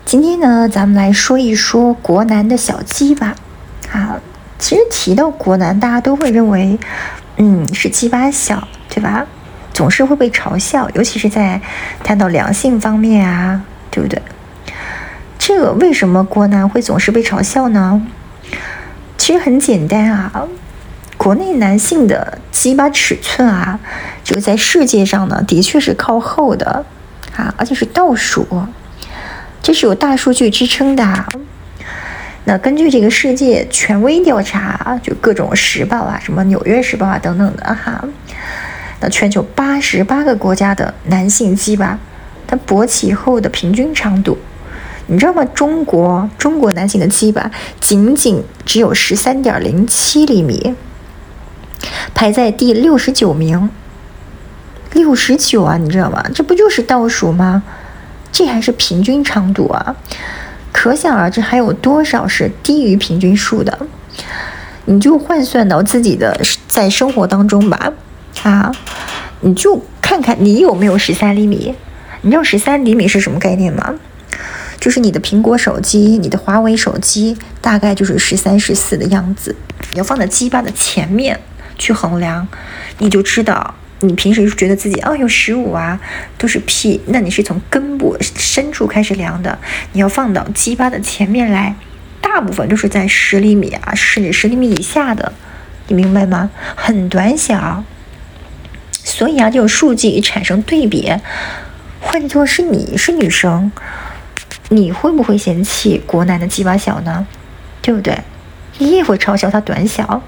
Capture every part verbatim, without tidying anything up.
今天呢，咱们来说一说国男的小鸡吧。啊，其实提到国男，大家都会认为，嗯，是鸡巴小，对吧？总是会被嘲笑，尤其是在谈到两性方面啊，对不对？这个为什么国男会总是被嘲笑呢？其实很简单啊，国内男性的鸡巴尺寸啊，这个在世界上呢，的确是靠后的啊，而且是倒数。这是有大数据支撑的。那根据这个世界权威调查，就各种时报啊，什么纽约时报啊等等的哈，那全球八十八个国家的男性鸡巴，它勃起后的平均长度，你知道吗？中国中国男性的鸡巴仅仅只有十三点零七厘米，排在第六十九名。六十九啊，你知道吗？这不就是倒数吗？这还是平均长度啊，可想而知还有多少是低于平均数的。你就换算到自己的在生活当中吧，啊，你就看看你有没有十三厘米。你知道十三厘米是什么概念吗？就是你的苹果手机、你的华为手机，大概就是十三、十四的样子。你要放在鸡巴的前面去衡量，你就知道。你平时觉得自己哦有十五啊，都是屁，那你是从根部深处开始量的，你要放到鸡巴的前面来，大部分都是在十厘米啊，甚至十厘米以下的，你明白吗？很短小。所以啊，这种数据产生对比，换作是你是女生，你会不会嫌弃国男的鸡巴小呢？对不对？你也会嘲笑他短小。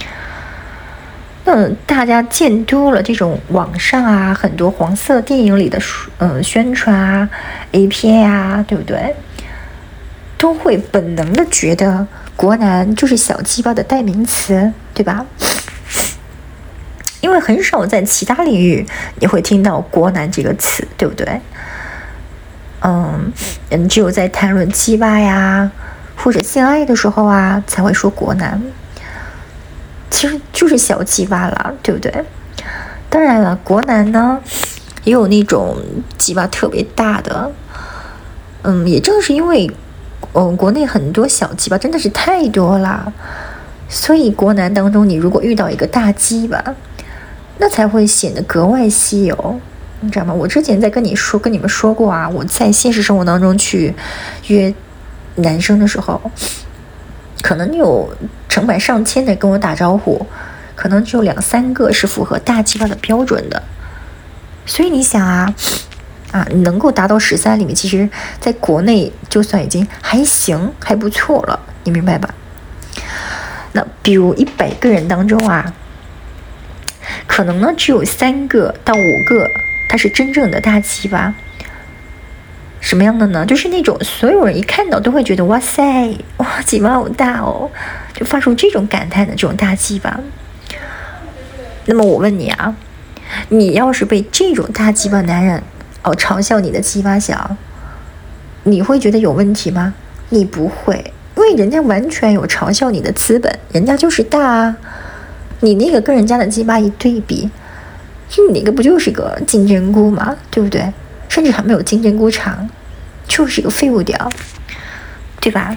那大家见多了这种网上啊，很多黄色电影里的呃宣传啊、A 片啊，对不对？都会本能的觉得国男就是小鸡巴的代名词，对吧？因为很少在其他领域你会听到国男这个词，对不对？嗯，只有在谈论鸡巴呀或者性爱的时候啊，才会说国男。其实就是小鸡巴了，对不对？当然了，国男呢也有那种鸡巴特别大的，嗯，也正是因为嗯国内很多小鸡巴真的是太多了，所以国男当中你如果遇到一个大鸡巴，那才会显得格外稀有，你知道吗？我之前在跟你说跟你们说过啊，我在现实生活当中去约男生的时候，可能有成百上千的跟我打招呼，可能只有两三个是符合大鸡巴的标准的。所以你想啊，啊，能够达到十三厘米，其实在国内就算已经还行，还不错了，你明白吧？那比如一百个人当中啊，可能呢只有三个到五个，它是真正的大鸡巴。什么样的呢？就是那种所有人一看到都会觉得哇塞，哇鸡巴好大哦，就发出这种感叹的这种大鸡巴。那么我问你啊，你要是被这种大鸡巴男人哦嘲笑你的鸡巴小，你会觉得有问题吗？你不会，因为人家完全有嘲笑你的资本，人家就是大啊。你那个跟人家的鸡巴一对比，你那个不就是个金针菇吗？对不对？甚至还没有金针菇长，就是一个废物屌，对吧？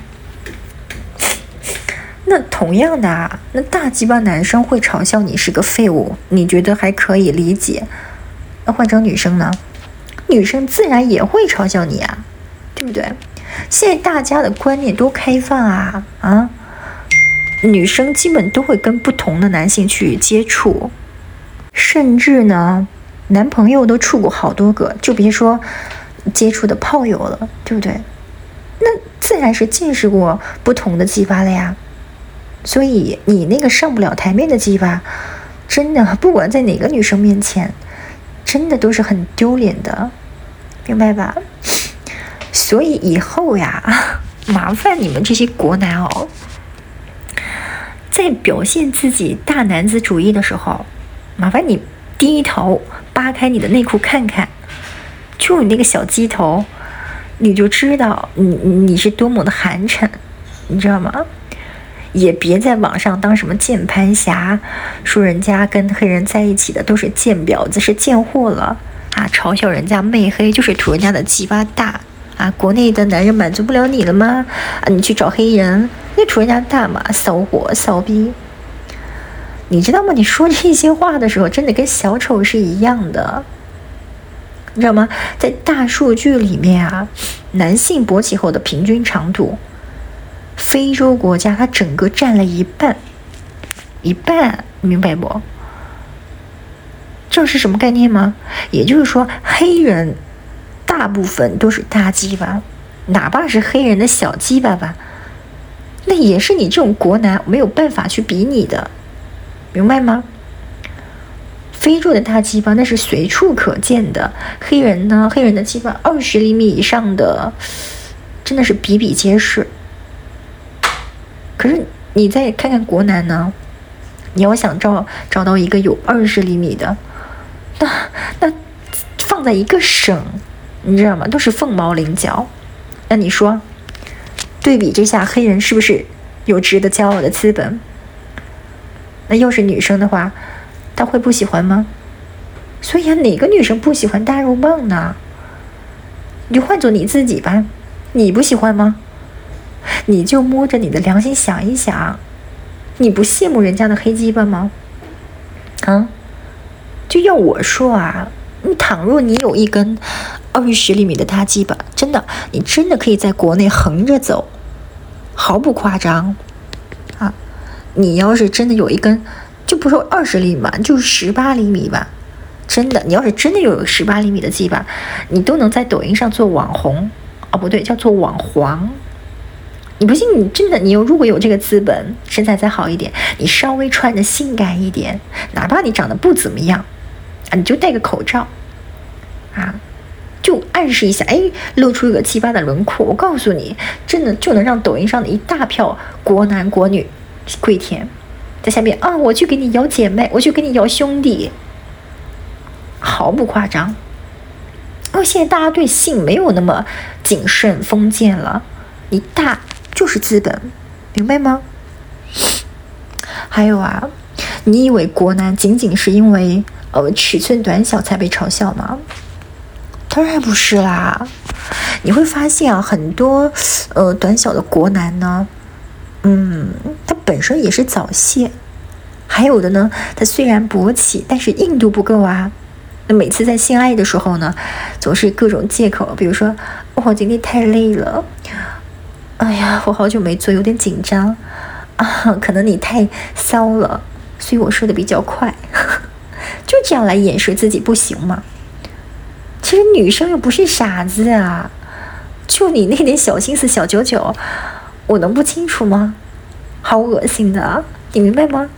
那同样的啊，那大鸡巴男生会嘲笑你是个废物，你觉得还可以理解。那换成女生呢？女生自然也会嘲笑你啊，对不对？现在大家的观念都开放啊啊，女生基本都会跟不同的男性去接触，甚至呢男朋友都处过好多个，就别说接触的炮友了，对不对？那自然是见识过不同的鸡巴了呀。所以你那个上不了台面的鸡巴，真的不管在哪个女生面前，真的都是很丢脸的，明白吧？所以以后呀，麻烦你们这些国男哦，在表现自己大男子主义的时候，麻烦你低头扒开你的内裤看看，就你那个小鸡头，你就知道你你是多么的寒碜，你知道吗？也别在网上当什么键盘侠，说人家跟黑人在一起的都是贱婊子，是贱货了啊！嘲笑人家媚黑，就是图人家的鸡巴大啊，国内的男人满足不了你了吗？啊，你去找黑人，你图人家大嘛，骚货骚逼。你知道吗？你说这些话的时候，真的跟小丑是一样的，你知道吗？在大数据里面啊，男性勃起后的平均长度，非洲国家它整个占了一半，一半，明白不？这是什么概念吗？也就是说，黑人大部分都是大鸡巴，哪怕是黑人的小鸡巴吧，那也是你这种国男没有办法去比拟的，明白吗？非洲的大鸡巴那是随处可见的，黑人呢，黑人的鸡巴二十厘米以上的，真的是比比皆是。可是你再看看国男呢，你要想找找到一个有二十厘米的，那那放在一个省，你知道吗？都是凤毛麟角。那你说，对比之下，黑人是不是有值得骄傲的资本？那要是女生的话，她会不喜欢吗？所以啊，哪个女生不喜欢大肉棒呢？你就换做你自己吧，你不喜欢吗？你就摸着你的良心想一想，你不羡慕人家的黑鸡巴吗？啊，就要我说啊，你倘若你有一根二十厘米的大鸡巴，真的，你真的可以在国内横着走，毫不夸张啊！你要是真的有一根，就不说二十厘米吧，就十八厘米吧，真的，你要是真的有十八厘米的鸡巴，你都能在抖音上做网红，哦不对，叫做网黄。你不信，你真的，你有如果有这个资本，身材再好一点，你稍微穿的性感一点，哪怕你长得不怎么样啊，你就戴个口罩啊，就暗示一下，哎，露出一个鸡巴的轮廓，我告诉你，真的就能让抖音上的一大票国男国女跪舔，在下面啊，我去给你摇姐妹，我去给你摇兄弟，毫不夸张。因为现在大家对性没有那么谨慎封建了，你大就是资本，明白吗？还有啊，你以为国男仅仅是因为呃尺寸短小才被嘲笑吗？当然不是啦。你会发现啊，很多呃短小的国男呢，嗯，他本身也是早泄，还有的呢，他虽然勃起，但是硬度不够啊。那每次在性爱的时候呢，总是各种借口，比如说，哦，我今天太累了，哎呀，我好久没做，有点紧张啊，可能你太骚了，所以我说的比较快，就这样来掩饰自己不行嘛。其实女生又不是傻子啊，就你那点小心思小九九，我能不清楚吗？好恶心的，你明白吗？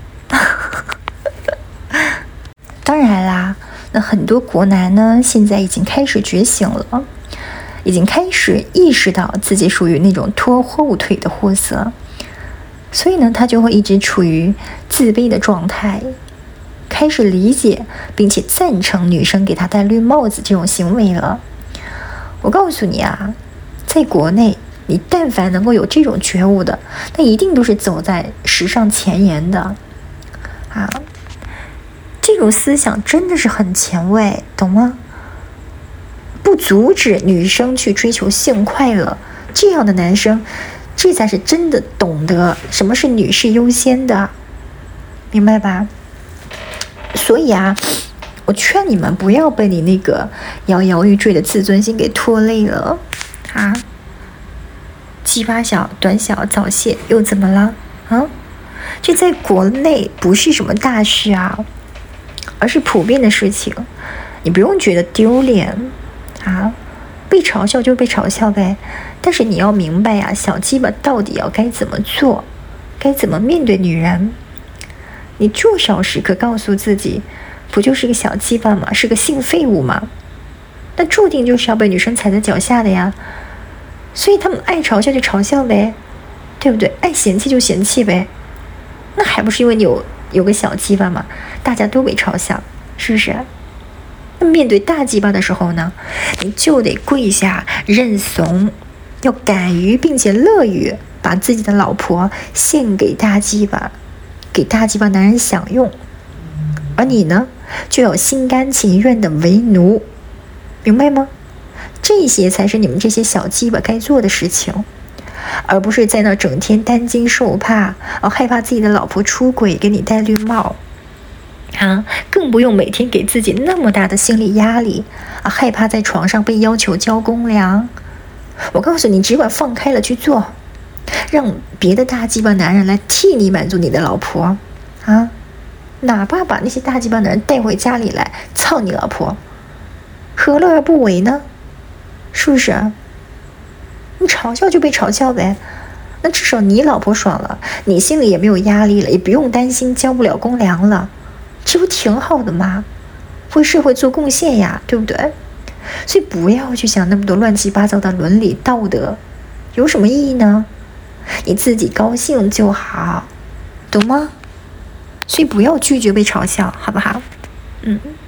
当然啦，那很多国男呢，现在已经开始觉醒了，已经开始意识到自己属于那种拖后腿的货色，所以呢，他就会一直处于自卑的状态，开始理解并且赞成女生给他戴绿帽子这种行为了。我告诉你啊，在国内，你但凡能够有这种觉悟的，那一定都是走在时尚前沿的啊。这种思想真的是很前卫，懂吗？不阻止女生去追求性快乐，这样的男生，这才是真的懂得什么是女士优先的，明白吧？所以啊，我劝你们不要被你那个摇摇欲坠的自尊心给拖累了啊！鸡巴小、短小、早泄又怎么了啊？这在国内不是什么大事啊，而是普遍的事情，你不用觉得丢脸啊，被嘲笑就被嘲笑呗。但是你要明白呀、啊，小鸡巴到底要该怎么做，该怎么面对女人。你至少时刻告诉自己，不就是个小鸡巴吗？是个性废物吗？那注定就是要被女生踩在脚下的呀。所以他们爱嘲笑就嘲笑呗，对不对？爱嫌弃就嫌弃呗。那还不是因为你有有个小鸡巴嘛？大家都被嘲笑，是不是？那面对大鸡巴的时候呢，你就得跪下认怂，要敢于并且乐于把自己的老婆献给大鸡巴，给大鸡巴男人享用，而你呢，就要心甘情愿的为奴，明白吗？ 这些才是你们这些小鸡巴该做的事情，而不是在那整天担惊受怕，啊，害怕自己的老婆出轨给你戴绿帽，啊，更不用每天给自己那么大的心理压力，啊，害怕在床上被要求交公粮。我告诉你，只管放开了去做，让别的大鸡巴男人来替你满足你的老婆，啊，哪怕把那些大鸡巴男人带回家里来操你老婆，何乐而不为呢？是不是？你嘲笑就被嘲笑呗，那至少你老婆爽了，你心里也没有压力了，也不用担心交不了公粮了，这不挺好的吗？为社会做贡献呀，对不对？所以不要去想那么多乱七八糟的伦理道德，有什么意义呢？你自己高兴就好，懂吗？所以不要拒绝被嘲笑，好不好？嗯。